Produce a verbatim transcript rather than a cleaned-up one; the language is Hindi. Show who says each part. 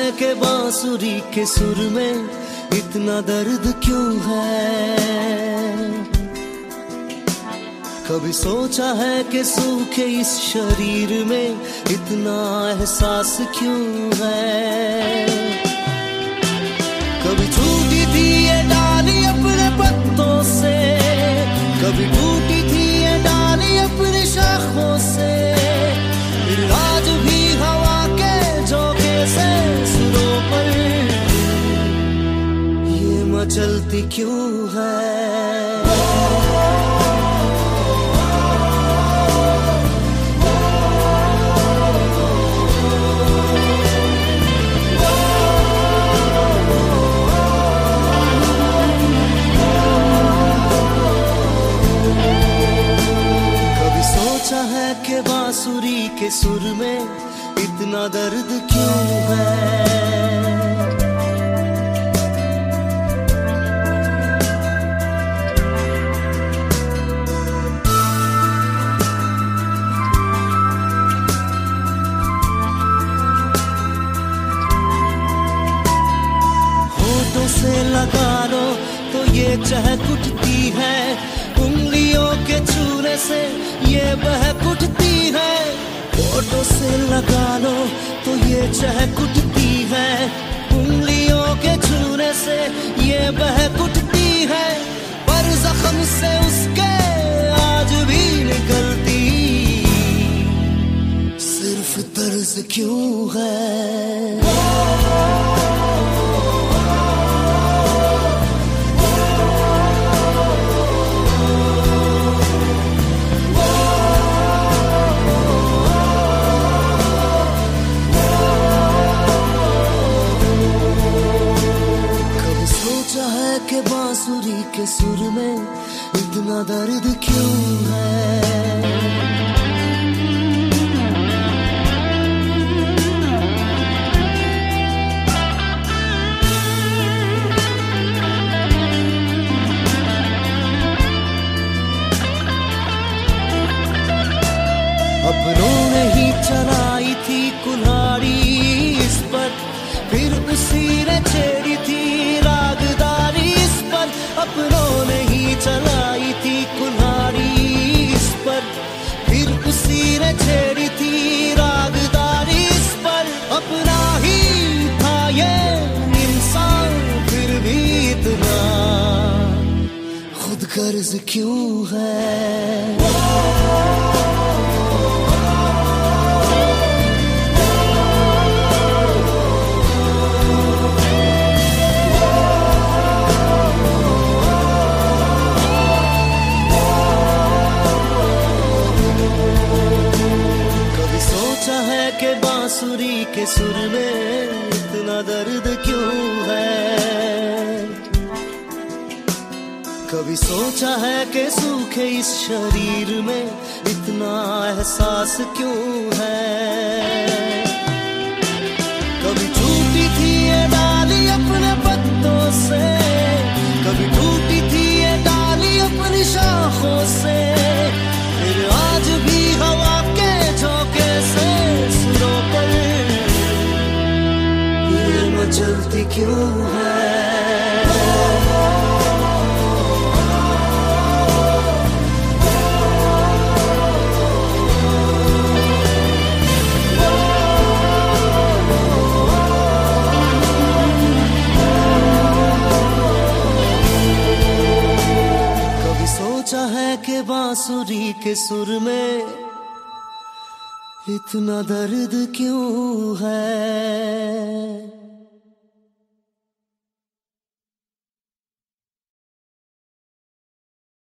Speaker 1: है कि बांसुरी के सुर में इतना दर्द क्यों है। कभी सोचा है कि सूखे इस शरीर में इतना एहसास क्यों है। कभी छूटी थी ये डाली अपने पत्तों से, कभी टूटी थी ये डाली अपनी शाखों से, फिर आज भी हवा के झोंके से सुरों पर ये मचलती क्यों है। है कि बांसुरी के सुर में इतना दर्द क्यों है। होठों से लगा लो तो ये चहक उठती है, उंगलियों के छूने से ये बहक उठती है। होठों से लगा लो तो ये चहक उठती है, उंगलियों के छूने से ये बहक उठती है। पर जख्म से उसके आज भी निकलती सिर्फ दर्द क्यों है। के बांसुरी के सुर में इतना दर्द क्यों है। अपनों ने ही चलाई थी कुल्हाड़ी इस पर, फिर उसी ने छेड़ी थी रागदारी। अपनों ने ही चलाई थी कुल्हाड़ी इस पर, फिर उसी ने छेड़ी थी रागदारी इस पर। अपना ही था ये इंसान फिर भी इतना खुद गर्ज क्यों है। के बांसुरी के सुर में इतना दर्द क्यों है। कभी सोचा है कि सूखे इस शरीर में इतना एहसास क्यों है। कभी छूटी थी ये डाली अपने पत्तों से, कभी टूटी थी ये डाली अपनी शाखों से, फिर आज भी हवा के झोंके से सुरों पर ये मचलती क्यों है। कभी सोचा है कि बांसुरी के सुर में इतना दर्द क्यों है।